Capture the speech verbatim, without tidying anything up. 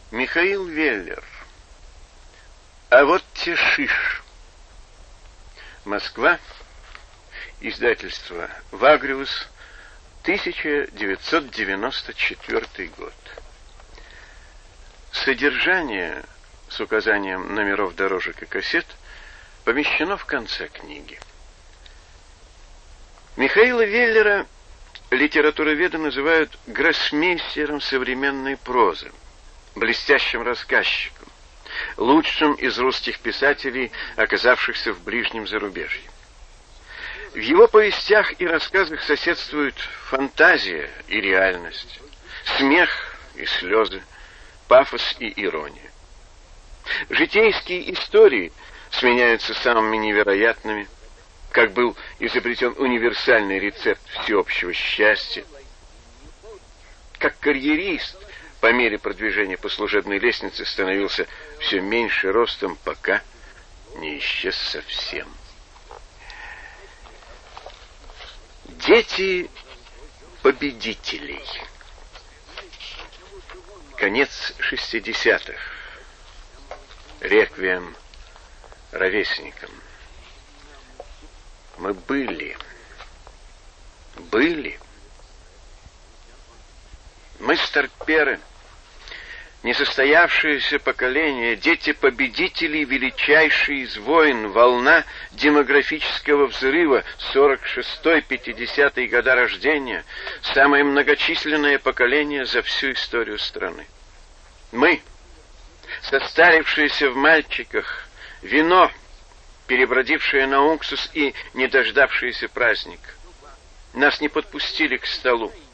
Михаил Веллер. А вот те шиш. Москва. Издательство «Вагриус», тысяча девятьсот девяносто четвёртый год. Содержание с указанием номеров дорожек и кассет помещено в конце книги. Михаила Веллера литературоведы называют гроссмейстером современной прозы, блестящим рассказчиком, лучшим из русских писателей, оказавшихся в ближнем зарубежье. В его повестях и рассказах соседствуют фантазия и реальность, смех и слезы, пафос и ирония. Житейские истории сменяются самыми невероятными, как был изобретен универсальный рецепт всеобщего счастья. Как карьерист, по мере продвижения по служебной лестнице становился все меньше ростом, пока не исчез совсем. Дети победителей. Конец шестидесятых. Реквием ровесникам. Мы были. Были. Мы старперы. Несостоявшееся поколение, дети победителей, величайший из войн, волна демографического взрыва, сорок шестой пятидесятые года рождения, самое многочисленное поколение за всю историю страны. Мы, состарившиеся в мальчиках, вино, перебродившее на уксус и не дождавшееся праздника. Нас не подпустили к столу.